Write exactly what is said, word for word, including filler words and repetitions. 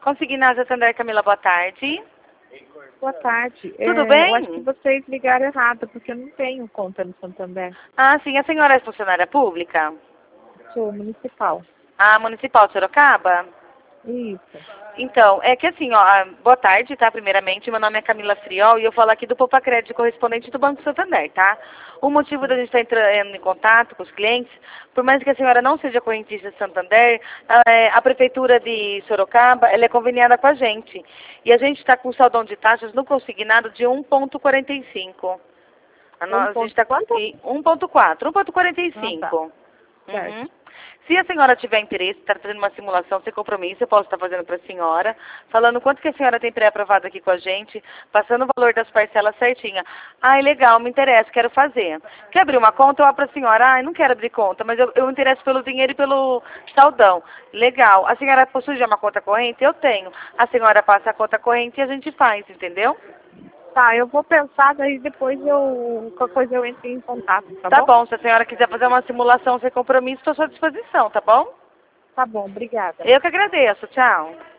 Consignado Santander, Camila, boa tarde. Boa tarde. Tudo É, bem? Eu acho que vocês ligaram errado, porque eu não tenho conta no Santander. Ah, sim, a senhora é funcionária pública? Sou municipal. Ah, Municipal de Sorocaba? Isso. Então, é que assim, ó, ah, boa tarde, tá? Primeiramente, meu nome é Camila Friol e eu falo aqui do Poupa Crédito, correspondente do Banco Santander, tá? O motivo da gente estar entrando em contato com os clientes, por mais que a senhora não seja correntista de Santander, a, é, a Prefeitura de Sorocaba, ela é conveniada com a gente. E a gente está com saldão de taxas no consignado de um vírgula quarenta e cinco. A, no- Um a gente ponto está com quanto? um vírgula quatro, um vírgula quarenta e Ah, tá. cinco. Certo. Uhum. Se a senhora tiver interesse, está fazendo uma simulação sem compromisso, eu posso estar fazendo para a senhora, falando quanto que a senhora tem pré-aprovado aqui com a gente, passando o valor das parcelas certinha. Ai, legal, me interessa, quero fazer. Quer abrir uma conta? Eu abro para a senhora. Ai, não quero abrir conta, mas eu, eu me interesso pelo dinheiro e pelo saldão. Legal. A senhora possui já uma conta corrente? Eu tenho. A senhora passa a conta corrente e a gente faz, entendeu? Tá, eu vou pensar, daí depois eu, qualquer coisa eu entro em contato, tá Tá bom? bom, se a senhora quiser fazer uma simulação sem compromisso, estou à sua disposição, tá bom? Tá bom, obrigada. Eu que agradeço, tchau.